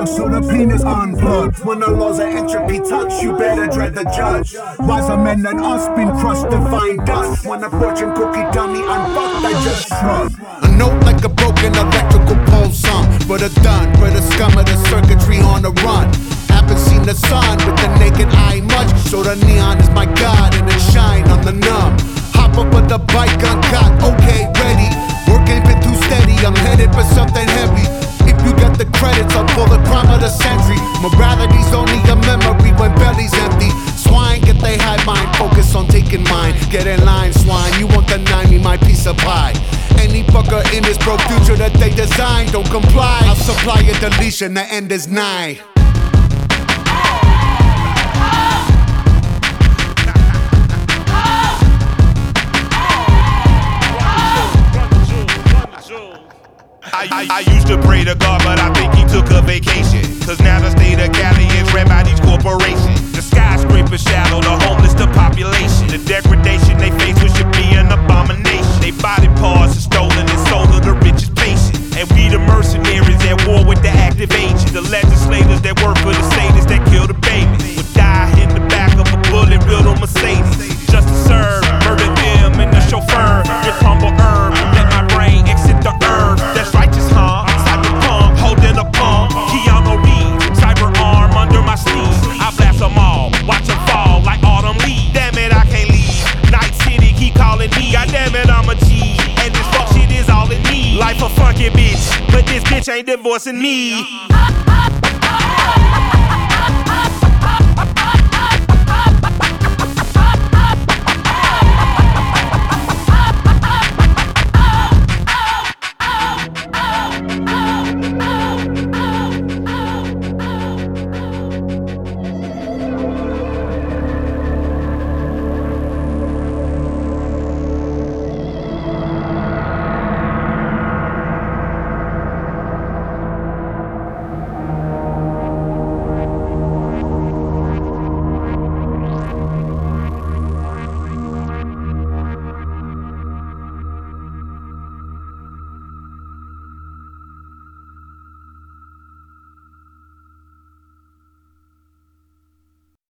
drugs, so the penis unplugged. When the laws of entropy touch, you better dread the judge. Wiser men than us been crushed to find dust. When a fortune cookie dummy unfucked, I just shrug. A note like a broken electrical pole song. For the done, for the scum of the circuitry on the run. Haven't seen the sun with the naked eye much, so the neon is my god and it shine on the numb. Hop up with the bike uncut, okay, ready. Work ain't been too steady, I'm headed for something heavy. If you got the credits, I'll pull the crime of the century. Morality's only a memory when belly's empty. Swine, get they high mind, focus on taking mine. Get in line, swine, you won't deny me my piece of pie. Any fucker in this broke future that they design, don't comply. I'll supply a deletion, the end is nigh. I used to pray to God, but I think he took a vacation. Cause now the state of Cali is ran by these corporations. The skyscrapers shallow, the homeless, the population. The degradation they face, which should be an abomination. They body parts are stolen and sold to the richest patient. And we the mercenaries at war with the active agents. The legislators that work for the sadists that kill the babies. Would die in the back of a bullet built on Mercedes. Just to serve, murder them and the chauffeur. With humble herb, let my brain exit the herb. That's righteous, huh? Cyberpunk, holding a pump. Keanu Reeves, cyber arm under my sleeve. I blast them all, watch them fall like autumn leaves. Damn it, I can't leave. Night City keep calling me. God damn it, I'm a G. And this fuck shit is all it needs. Life a funky bitch, but this bitch ain't divorcing me.